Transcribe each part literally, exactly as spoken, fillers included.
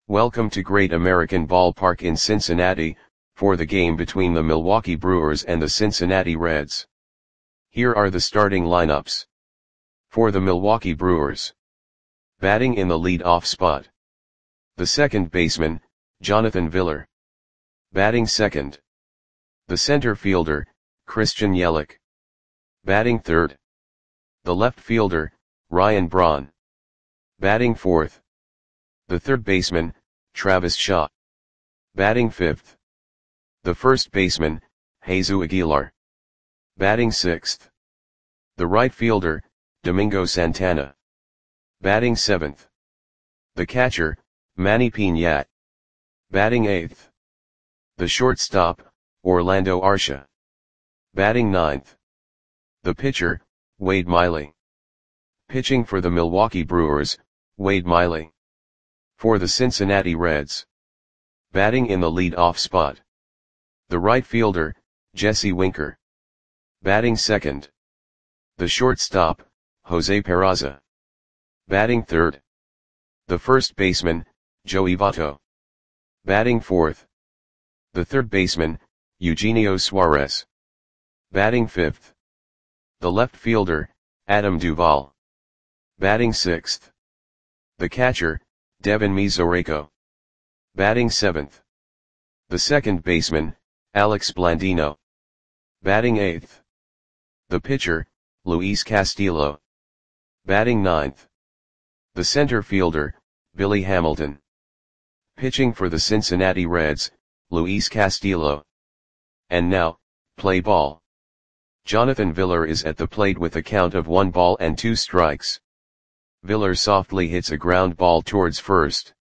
Welcome to Great American Ballpark in Cincinnati, for the game between the Milwaukee Brewers and the Cincinnati Reds. Here are the starting lineups. For the Milwaukee Brewers. Batting in the lead-off spot. The second baseman, Jonathan Villar. Batting second. The center fielder, Christian Yelich. Batting third. The left fielder, Ryan Braun. Batting fourth. The third baseman, Travis Shaw. Batting fifth. The first baseman, Jesus Aguilar. Batting sixth. The right fielder, Domingo Santana. Batting seventh. The catcher, Manny Piñat. Batting eighth. The shortstop, Orlando Arcia. Batting ninth. The pitcher, Wade Miley. Pitching for the Milwaukee Brewers, Wade Miley. For the Cincinnati Reds. Batting in the lead-off spot. The right fielder, Jesse Winker. Batting second. The shortstop, Jose Peraza. Batting third. The first baseman, Joey Votto. Batting fourth. The third baseman, Eugenio Suarez. Batting fifth. The left fielder, Adam Duvall. Batting sixth. The catcher, Devin Mesoraco. Batting seventh. The second baseman, Alex Blandino. Batting eighth. The pitcher, Luis Castillo. Batting ninth. The center fielder, Billy Hamilton. Pitching for the Cincinnati Reds, Luis Castillo. And now, play ball. Jonathan Villar is at the plate with a count of one ball and two strikes. Villar softly hits a ground ball towards first.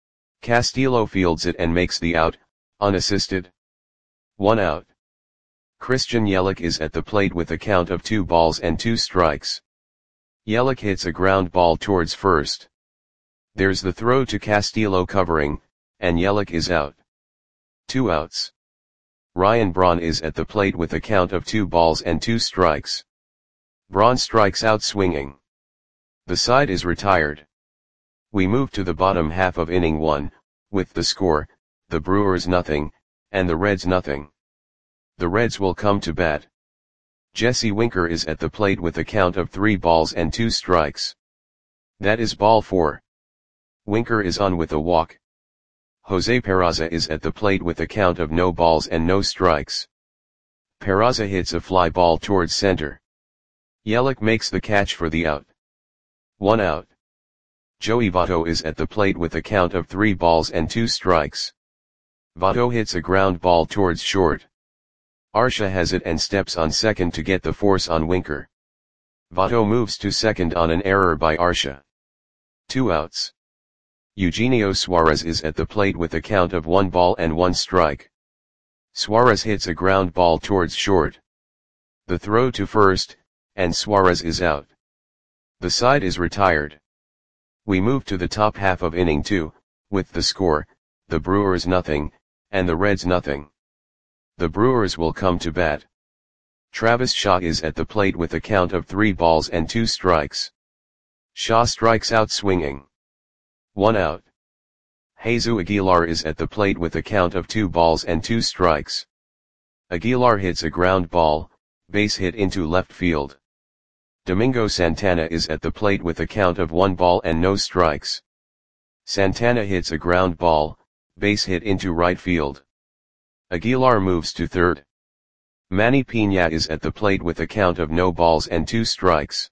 Castillo fields it and makes the out, unassisted. One out. Christian Yelich is at the plate with a count of two balls and two strikes. Yelich hits a ground ball towards first. There's the throw to Castillo covering, and Yelich is out. Two outs. Ryan Braun is at the plate with a count of two balls and two strikes. Braun strikes out swinging. The side is retired. We move to the bottom half of inning one, with the score, the Brewers nothing, and the Reds nothing. The Reds will come to bat. Jesse Winker is at the plate with a count of three balls and two strikes. That is ball four. Winker is on with a walk. Jose Peraza is at the plate with a count of no balls and no strikes. Peraza hits a fly ball towards center. Yelich makes the catch for the out. One out. Joey Votto is at the plate with a count of three balls and two strikes. Votto hits a ground ball towards short. Arcia has it and steps on second to get the force on Winker. Votto moves to second on an error by Arcia. Two outs. Eugenio Suarez is at the plate with a count of one ball and one strike. Suarez hits a ground ball towards short. The throw to first, and Suarez is out. The side is retired. We move to the top half of inning two, with the score, the Brewers nothing, and the Reds nothing. The Brewers will come to bat. Travis Shaw is at the plate with a count of three balls and two strikes. Shaw strikes out swinging. One out. Jesus Aguilar is at the plate with a count of two balls and two strikes. Aguilar hits a ground ball, base hit into left field. Domingo Santana is at the plate with a count of one ball and no strikes. Santana hits a ground ball, base hit into right field. Aguilar moves to third. Manny Piñat is at the plate with a count of no balls and two strikes.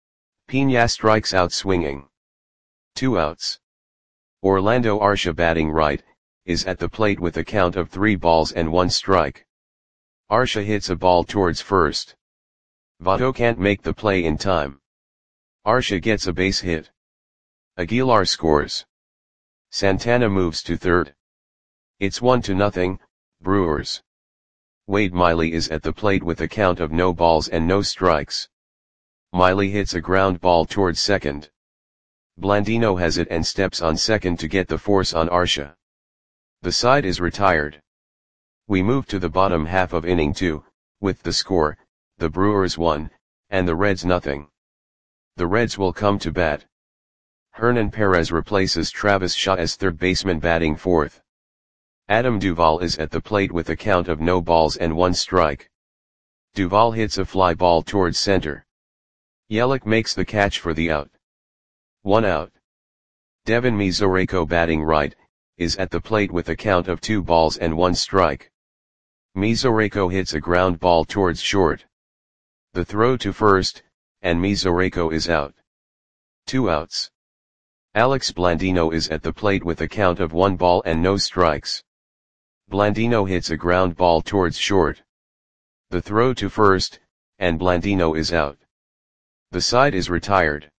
Piñat strikes out swinging. Two outs. Orlando Arcia, batting right, is at the plate with a count of three balls and one strike. Arcia hits a ball towards first. Votto can't make the play in time. Arcia gets a base hit. Aguilar scores. Santana moves to third. It's one to nothing, Brewers. Wade Miley is at the plate with a count of no balls and no strikes. Miley hits a ground ball towards second. Blandino has it and steps on second to get the force on Arcia. The side is retired. We move to the bottom half of inning two, with the score, the Brewers one, and the Reds nothing. The Reds will come to bat. Hernan Perez replaces Travis Shaw as third baseman batting fourth. Adam Duvall is at the plate with a count of no balls and one strike. Duvall hits a fly ball towards center. Yelich makes the catch for the out. One out. Devin Mesoraco batting right, is at the plate with a count of two balls and one strike. Mesoraco hits a ground ball towards short. The throw to first, and Mesoraco is out. Two outs. Alex Blandino is at the plate with a count of one ball and no strikes. Blandino hits a ground ball towards short. The throw to first, and Blandino is out. The side is retired.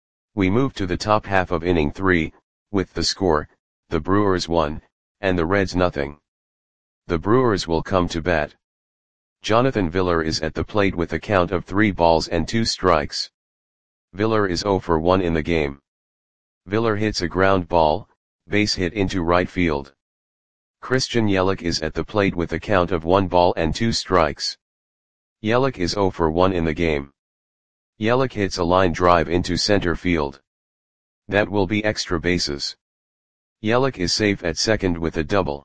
We move to the top half of inning three, with the score, the Brewers one, and the Reds nothing. The Brewers will come to bat. Jonathan Villar is at the plate with a count of three balls and two strikes. Villar is zero for one in the game. Villar hits a ground ball, base hit into right field. Christian Yelich is at the plate with a count of one ball and two strikes. Yelich is zero for one in the game. Yelich hits a line drive into center field. That will be extra bases. Yelich is safe at second with a double.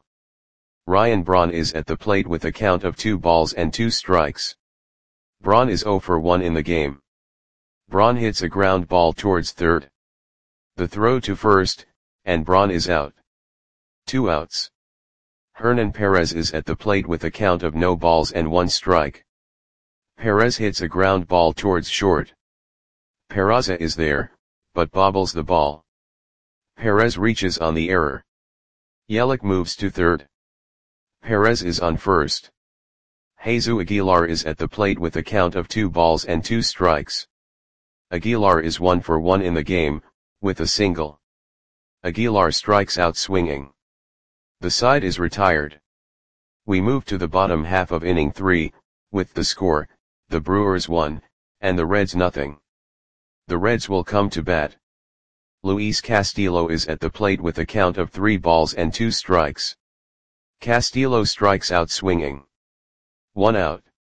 Ryan Braun is at the plate with a count of two balls and two strikes. Braun is zero for one in the game. Braun hits a ground ball towards third. The throw to first, and Braun is out. Two outs. Hernan Perez is at the plate with a count of no balls and one strike. Perez hits a ground ball towards short. Peraza is there, but bobbles the ball. Perez reaches on the error. Yelich moves to third. Perez is on first. Jesus Aguilar is at the plate with a count of two balls and two strikes. Aguilar is one for one in the game, with a single. Aguilar strikes out swinging. The side is retired. We move to the bottom half of inning three, with the score, the Brewers one, and the Reds nothing. The Reds will come to bat. Luis Castillo is at the plate with a count of three balls and two strikes. Castillo strikes out swinging. One out.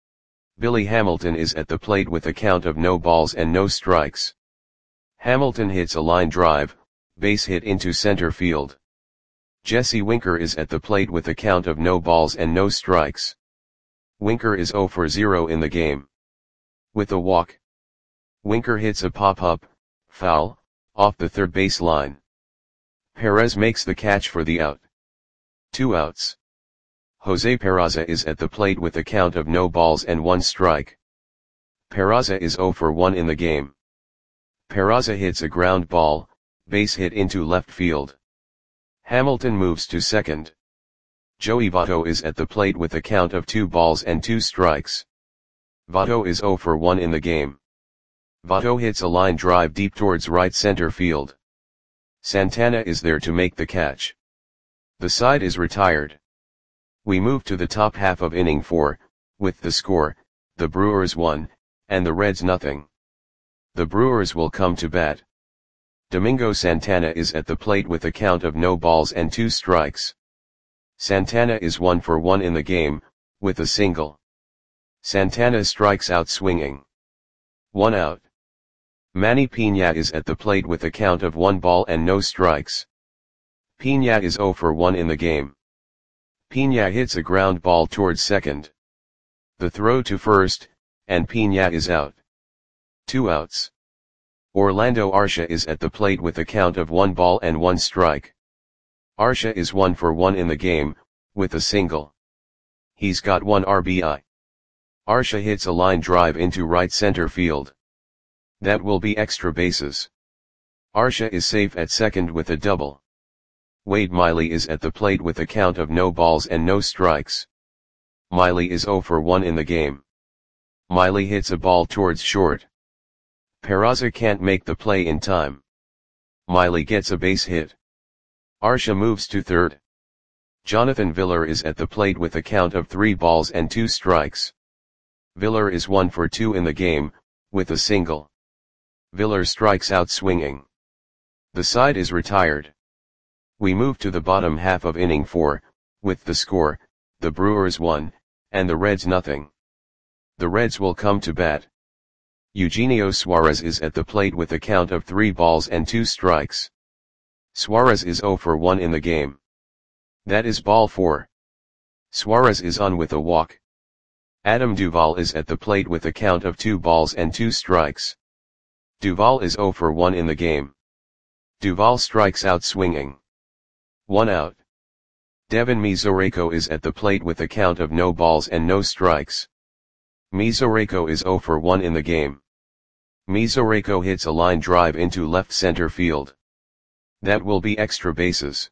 Billy Hamilton is at the plate with a count of no balls and no strikes. Hamilton hits a line drive, base hit into center field. Jesse Winker is at the plate with a count of no balls and no strikes. Winker is zero for zero in the game. With a walk. Winker hits a pop-up, foul, off the third base line. Perez makes the catch for the out. Two outs. Jose Peraza is at the plate with a count of no balls and one strike. Peraza is zero for one in the game. Peraza hits a ground ball, base hit into left field. Hamilton moves to second. Joey Votto is at the plate with a count of two balls and two strikes. Votto is zero for one in the game. Votto hits a line drive deep towards right center field. Santana is there to make the catch. The side is retired. We move to the top half of inning four, with the score, the Brewers one, and the Reds nothing. The Brewers will come to bat. Domingo Santana is at the plate with a count of no balls and two strikes. Santana is one for one in the game, with a single. Santana strikes out swinging. One out. Manny Piña is at the plate with a count of one ball and no strikes. Piña is zero for one in the game. Piña hits a ground ball towards second. The throw to first, and Piña is out. Two outs. Orlando Arcia is at the plate with a count of one ball and one strike. Arcia is one for one in the game, with a single. He's got one R B I. Arcia hits a line drive into right center field. That will be extra bases. Arcia is safe at second with a double. Wade Miley is at the plate with a count of no balls and no strikes. Miley is zero for one in the game. Miley hits a ball towards short. Peraza can't make the play in time. Miley gets a base hit. Arcia moves to third. Jonathan Villar is at the plate with a count of three balls and two strikes. Villar is one for two in the game, with a single. Villar strikes out swinging. The side is retired. We move to the bottom half of inning four, with the score, the Brewers one, and the Reds nothing. The Reds will come to bat. Eugenio Suarez is at the plate with a count of three balls and two strikes. Suarez is zero for one in the game. That is ball four. Suarez is on with a walk. Adam Duvall is at the plate with a count of two balls and two strikes. Duvall is zero for one in the game. Duvall strikes out swinging. One out. Devin Mesoraco is at the plate with a count of no balls and no strikes. Mesoraco is zero for one in the game. Mesoraco hits a line drive into left center field. That will be extra bases.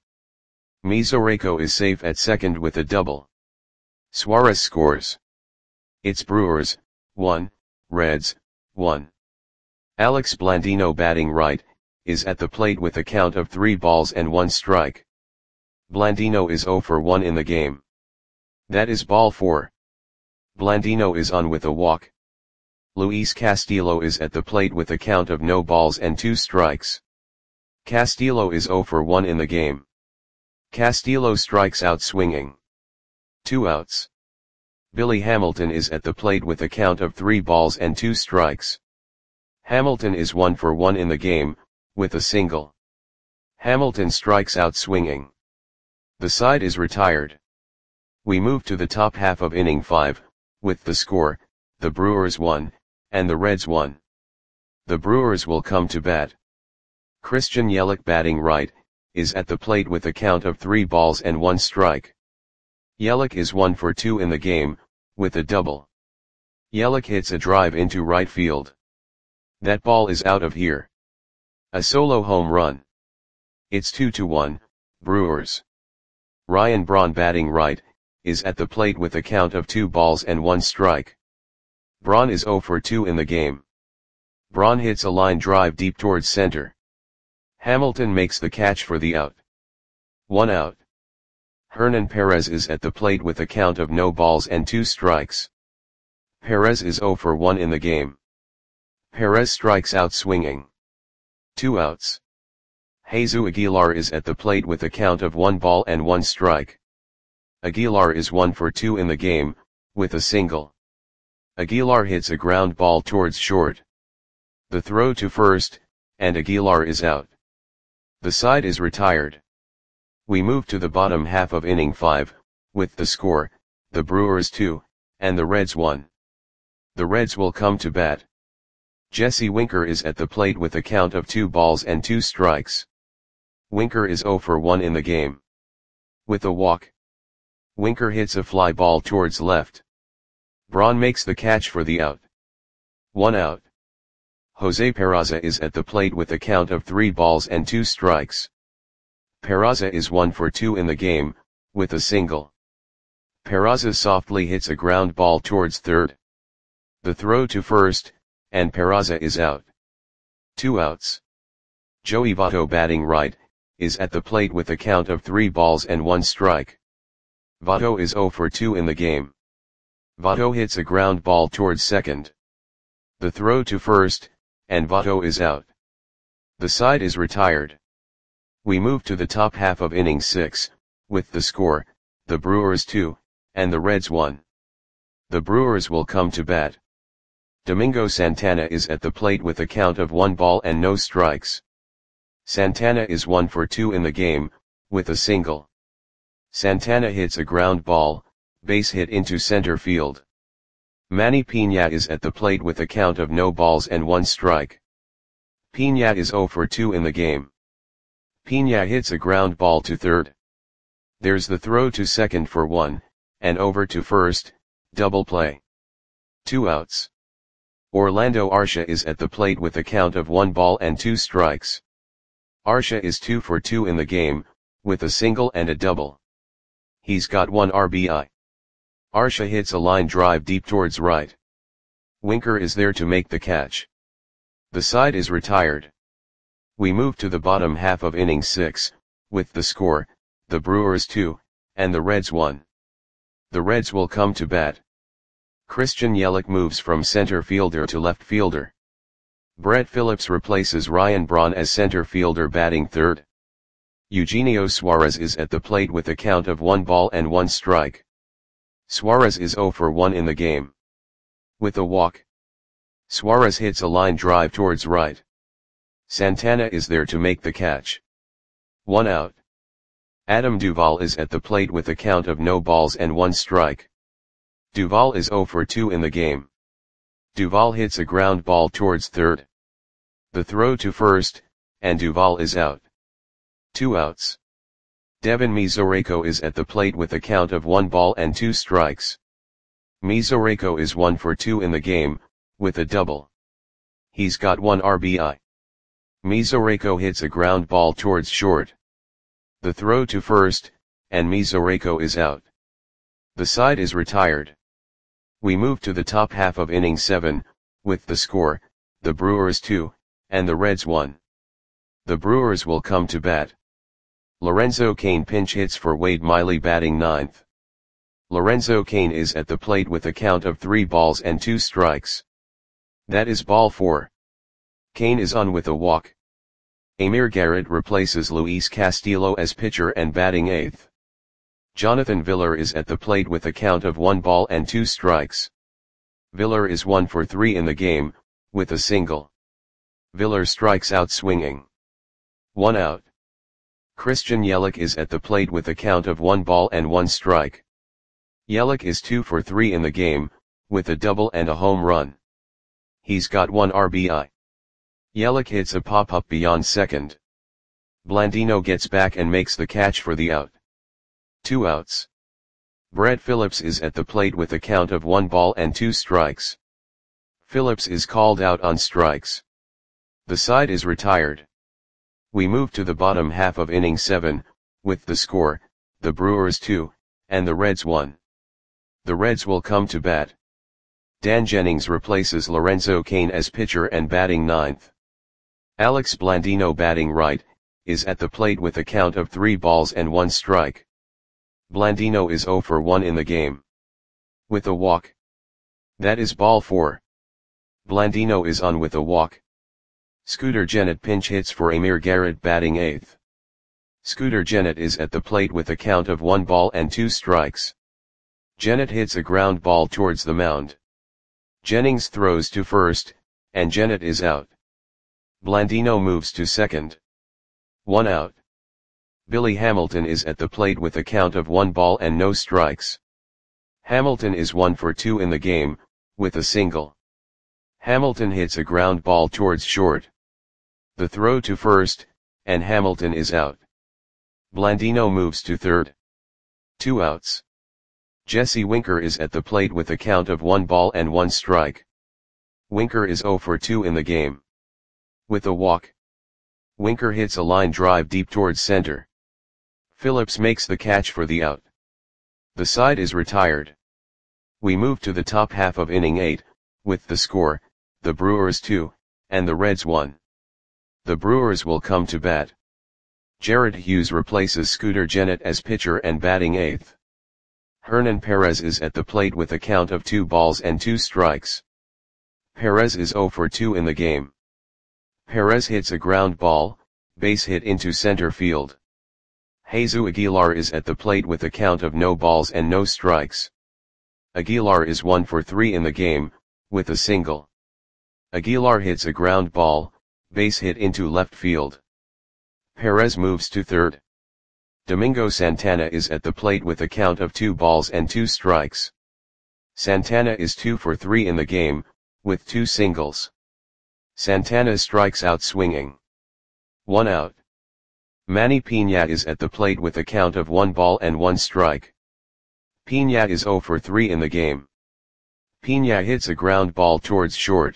Mesoraco is safe at second with a double. Suarez scores. It's Brewers, one, Reds, one. Alex Blandino batting right, is at the plate with a count of three balls and one strike. Blandino is zero for one in the game. That is ball four. Blandino is on with a walk. Luis Castillo is at the plate with a count of no balls and two strikes. Castillo is zero for one in the game. Castillo strikes out swinging. Two outs. Billy Hamilton is at the plate with a count of three balls and two strikes. Hamilton is one for one in the game, with a single. Hamilton strikes out swinging. The side is retired. We move to the top half of inning five, with the score, the Brewers won, and the Reds won. The Brewers will come to bat. Christian Yelich batting right, is at the plate with a count of three balls and one strike. Yelich is one for two in the game, with a double. Yelich hits a drive into right field. That ball is out of here. A solo home run. It's two to one, Brewers. Ryan Braun batting right, is at the plate with a count of two balls and one strike. Braun is zero for two in the game. Braun hits a line drive deep towards center. Hamilton makes the catch for the out. One out. Hernan Perez is at the plate with a count of no balls and two strikes. Perez is zero for one in the game. Perez strikes out swinging. Two outs. Jesus Aguilar is at the plate with a count of one ball and one strike. Aguilar is one for two in the game, with a single. Aguilar hits a ground ball towards short. The throw to first, and Aguilar is out. The side is retired. We move to the bottom half of inning five, with the score, the Brewers two, and the Reds one. The Reds will come to bat. Jesse Winker is at the plate with a count of two balls and two strikes. Winker is zero for one in the game. With a walk. Winker hits a fly ball towards left. Braun makes the catch for the out. One out. Jose Peraza is at the plate with a count of three balls and two strikes. Peraza is one for two in the game, with a single. Peraza softly hits a ground ball towards third. The throw to first, and Peraza is out. Two outs. Joey Votto batting right, is at the plate with a count of three balls and one strike. Votto is zero for two in the game. Votto hits a ground ball towards second. The throw to first, and Votto is out. The side is retired. We move to the top half of inning six, with the score, the Brewers two, and the Reds one. The Brewers will come to bat. Domingo Santana is at the plate with a count of one ball and no strikes. Santana is one for two in the game, with a single. Santana hits a ground ball, base hit into center field. Manny Piña is at the plate with a count of no balls and one strike. Piña is zero for two in the game. Piña hits a ground ball to third. There's the throw to second for one, and over to first, double play. Two outs. Orlando Arcia is at the plate with a count of one ball and two strikes. Arcia is two for two in the game, with a single and a double. He's got one R B I. Arcia hits a line drive deep towards right. Winker is there to make the catch. The side is retired. We move to the bottom half of inning six, with the score, the Brewers two, and the Reds one. The Reds will come to bat. Christian Yelich moves from center fielder to left fielder. Brett Phillips replaces Ryan Braun as center fielder batting third. Eugenio Suarez is at the plate with a count of one ball and one strike. Suarez is zero for one in the game. With a walk. Suarez hits a line drive towards right. Santana is there to make the catch. One out. Adam Duvall is at the plate with a count of no balls and one strike. Duvall is zero for two in the game. Duvall hits a ground ball towards third. The throw to first, and Duvall is out. Two outs. Devin Mesoraco is at the plate with a count of one ball and two strikes. Mesoraco is one for two in the game, with a double. He's got one R B I. Mesoraco hits a ground ball towards short. The throw to first, and Mesoraco is out. The side is retired. We move to the top half of inning seven, with the score, the Brewers two, and the Reds one. The Brewers will come to bat. Lorenzo Cain pinch hits for Wade Miley batting ninth. Lorenzo Cain is at the plate with a count of three balls and two strikes. That is ball four. Cain is on with a walk. Amir Garrett replaces Luis Castillo as pitcher and batting eighth. Jonathan Villar is at the plate with a count of one ball and two strikes. Villar is one for three in the game, with a single. Villar strikes out swinging. One out. Christian Yelich is at the plate with a count of one ball and one strike. Yelich is two for three in the game, with a double and a home run. He's got one R B I. Yelich hits a pop-up beyond second. Blandino gets back and makes the catch for the out. Two outs. Brett Phillips is at the plate with a count of one ball and two strikes. Phillips is called out on strikes. The side is retired. We move to the bottom half of inning seven, with the score, the Brewers two, and the Reds one. The Reds will come to bat. Dan Jennings replaces Lorenzo Cain as pitcher and batting ninth. Alex Blandino batting right, is at the plate with a count of three balls and one strike. Blandino is zero for one in the game. With a walk. That is ball four. Blandino is on with a walk. Scooter Gennett pinch hits for Amir Garrett batting eighth. Scooter Gennett is at the plate with a count of one ball and two strikes. Gennett hits a ground ball towards the mound. Jennings throws to first, and Gennett is out. Blandino moves to second. One out. Billy Hamilton is at the plate with a count of one ball and no strikes. Hamilton is one for two in the game, with a single. Hamilton hits a ground ball towards short. The throw to first, and Hamilton is out. Blandino moves to third. Two outs. Jesse Winker is at the plate with a count of one ball and one strike. Winker is zero for two in the game. With a walk. Winker hits a line drive deep towards center. Phillips makes the catch for the out. The side is retired. We move to the top half of inning eight, with the score, the Brewers two, and the Reds one. The Brewers will come to bat. Jared Hughes replaces Scooter Gennett as pitcher and batting eighth. Hernan Perez is at the plate with a count of two balls and two strikes. Perez is zero for two in the game. Perez hits a ground ball, base hit into center field. Jesus Aguilar is at the plate with a count of no balls and no strikes. Aguilar is one for three in the game, with a single. Aguilar hits a ground ball, base hit into left field. Perez moves to third. Domingo Santana is at the plate with a count of two balls and two strikes. Santana is two for three in the game, with two singles. Santana strikes out swinging. One out. Manny Piña is at the plate with a count of one ball and one strike. Piña is zero for three in the game. Piña hits a ground ball towards short.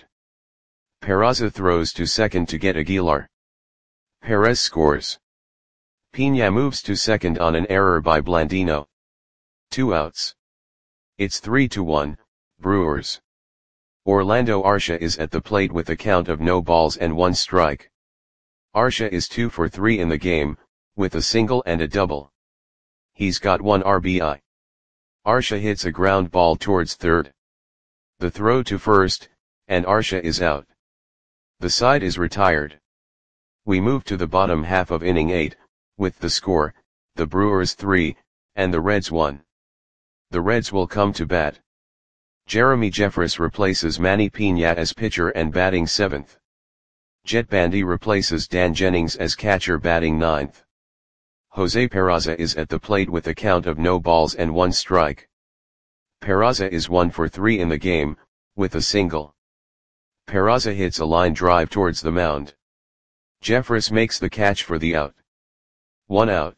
Peraza throws to second to get Aguilar. Perez scores. Piña moves to second on an error by Blandino. Two outs. It's three to one, Brewers. Orlando Arcia is at the plate with a count of no balls and one strike. Arcia is two for three in the game, with a single and a double. He's got one R B I. Arcia hits a ground ball towards third. The throw to first, and Arcia is out. The side is retired. We move to the bottom half of inning eight, with the score, the Brewers three, and the Reds one. The Reds will come to bat. Jeremy Jeffress replaces Manny Piña as pitcher and batting seventh. Jet Bandy replaces Dan Jennings as catcher batting ninth. Jose Peraza is at the plate with a count of no balls and one strike. Peraza is one for three in the game, with a single. Peraza hits a line drive towards the mound. Jeffress makes the catch for the out. One out.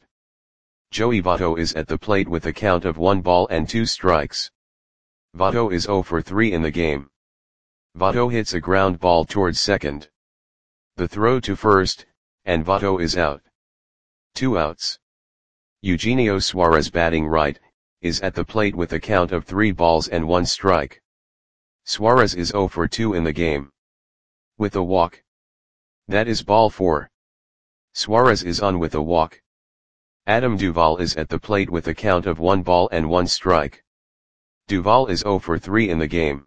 Joey Votto is at the plate with a count of one ball and two strikes. Votto is zero for three in the game. Votto hits a ground ball towards second. The throw to first, and Votto is out. Two outs. Eugenio Suarez, batting right, is at the plate with a count of three balls and one strike. Suarez is zero for two in the game. With a walk. That is ball four. Suarez is on with a walk. Adam Duvall is at the plate with a count of one ball and one strike. Duvall is zero for three in the game.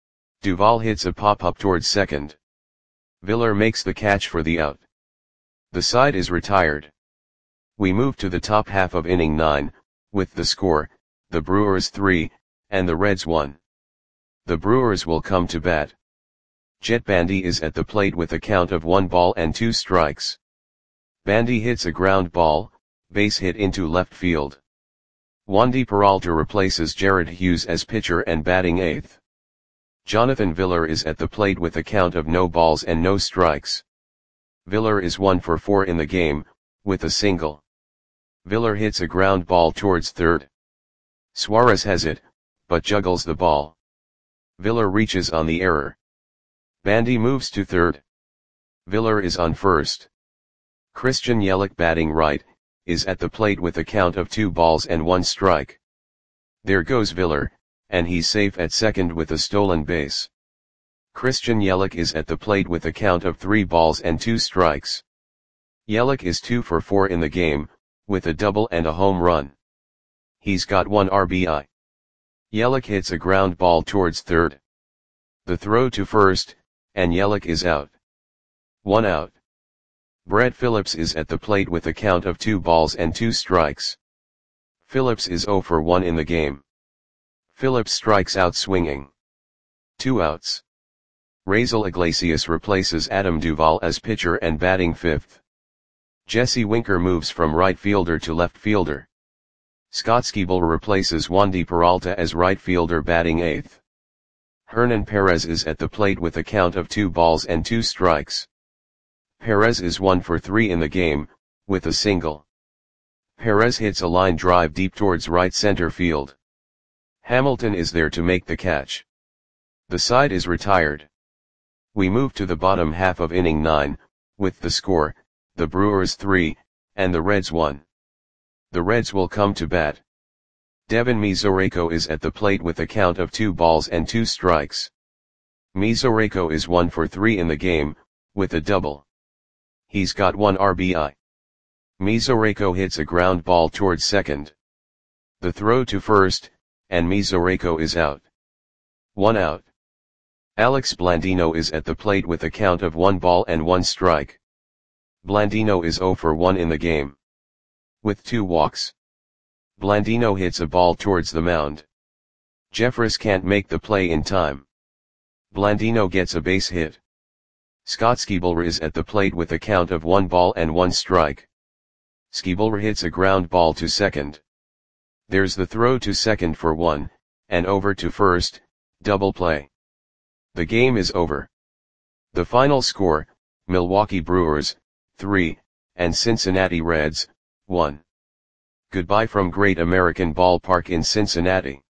Duvall hits a pop-up towards second. Villar makes the catch for the out. The side is retired. We move to the top half of inning nine, with the score, the Brewers three, and the Reds one. The Brewers will come to bat. Jet Bandy is at the plate with a count of one ball and two strikes. Bandy hits a ground ball, base hit into left field. Wandy Peralta replaces Jared Hughes as pitcher and batting eighth. Jonathan Villar is at the plate with a count of no balls and no strikes. Villar is one for four in the game, with a single. Villar hits a ground ball towards third. Suarez has it, but juggles the ball. Villar reaches on the error. Bandy moves to third. Villar is on first. Christian Yelich, batting right, is at the plate with a count of two balls and one strike. There goes Villar, and he's safe at second with a stolen base. Christian Yelich is at the plate with a count of three balls and two strikes. Yelich is two for four in the game, with a double and a home run. He's got one R B I. Yelich hits a ground ball towards third. The throw to first, and Yelich is out. One out. Brett Phillips is at the plate with a count of two balls and two strikes. Phillips is zero for one in the game. Phillips strikes out swinging. Two outs. Raisel Iglesias replaces Adam Duvall as pitcher and batting fifth. Jesse Winker moves from right fielder to left fielder. Scott Skiebel replaces Wandy Peralta as right fielder batting eighth. Hernan Perez is at the plate with a count of two balls and two strikes. Perez is one for three in the game, with a single. Perez hits a line drive deep towards right center field. Hamilton is there to make the catch. The side is retired. We move to the bottom half of inning nine, with the score, the Brewers three, and the Reds one. The Reds will come to bat. Devin Mesoraco is at the plate with a count of two balls and two strikes. Mesoraco is one for three in the game, with a double. He's got one R B I. Mesoraco hits a ground ball towards second. The throw to first, and Mesoraco is out. One out. Alex Blandino is at the plate with a count of one ball and one strike. Blandino is zero for one in the game. With two walks. Blandino hits a ball towards the mound. Jeffress can't make the play in time. Blandino gets a base hit. Scott Skiebel is at the plate with a count of one ball and one strike. Skiebel hits a ground ball to second. There's the throw to second for one, and over to first, double play. The game is over. The final score, Milwaukee Brewers, three, and Cincinnati Reds, one. Goodbye from Great American Ballpark in Cincinnati.